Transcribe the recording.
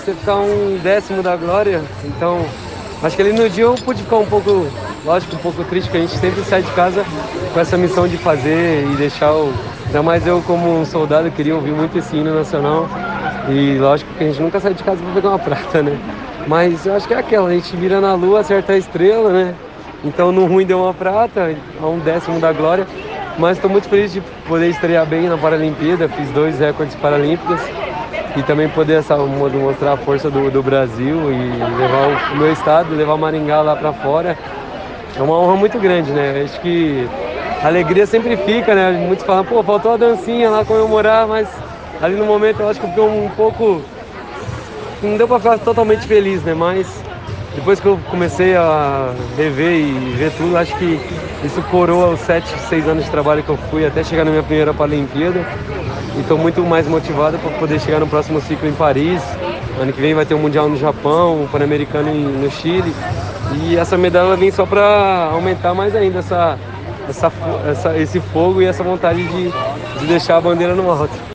você ficar um décimo da glória. Então, acho que ali no dia eu pude ficar um pouco, lógico, um pouco triste, que a gente sempre sai de casa com essa missão de fazer e deixar o... Ainda mais eu, como um soldado, queria ouvir muito esse hino nacional. E lógico que a gente nunca sai de casa para pegar uma prata, né? Mas eu acho que é aquela, a gente vira na lua, acerta a estrela, né? Então no ruim deu uma prata, a um décimo da glória. Mas estou muito feliz de poder estrear bem na Paralimpíada, fiz 2 recordes paralímpicos. E também poder mostrar a força do Brasil e levar o meu estado, levar o Maringá lá para fora. É uma honra muito grande, né? Acho que a alegria sempre fica, né? Muitos falam, pô, faltou a dancinha lá comemorar, mas ali no momento eu acho que eu fiquei um pouco... Não deu pra ficar totalmente feliz, né? Mas depois que eu comecei a rever e ver tudo, acho que isso coroa os 7, 6 anos de trabalho que eu fui até chegar na minha primeira Paralimpíada. E estou muito mais motivado para poder chegar no próximo ciclo em Paris. Ano que vem vai ter um Mundial no Japão, um Pan-Americano no Chile. E essa medalha vem só para aumentar mais ainda esse fogo e essa vontade de deixar a bandeira no alto.